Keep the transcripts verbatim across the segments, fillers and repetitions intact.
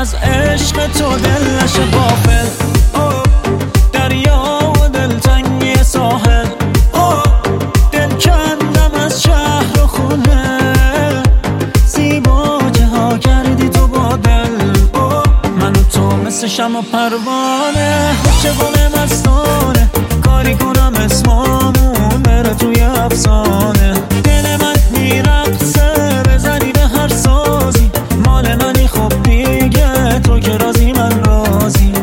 از عشق تو دل نشه غافل. دریا و دلتنگی ساحل، دل کندم از شهر و خونه، زیبا جاها کردی تو با دل. من و تو مثل شمع و پروانه، چگونه مستانه کاری کنم اسمامون بره توی افسانه. دل من میرقصه بزنی به هر سازی، مال منی خب دیگه تو که رازی من رازی.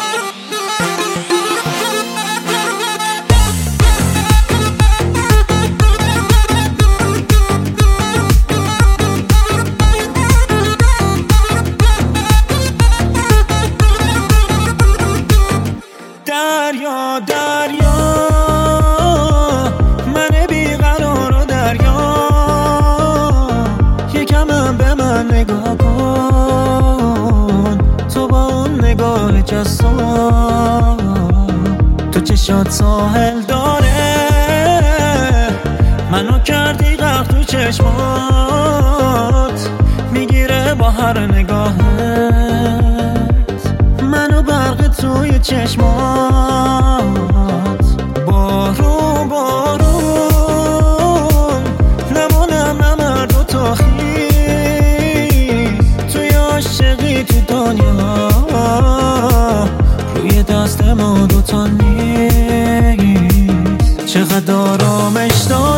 دریا دریا من بیقرار و دریا، یکم به من نگاه کن، تو با اون نگاه جسور، تو چشات ساحل داره، منو کردی غرق تو چشمات، میگیره با هر نگاهت منو برق توی چشمات. بارون بارون نمونم نمرد و تا خیز، توی عاشقی تو دنیا روی دست ما دوتا نیست. چقدر آرامش داری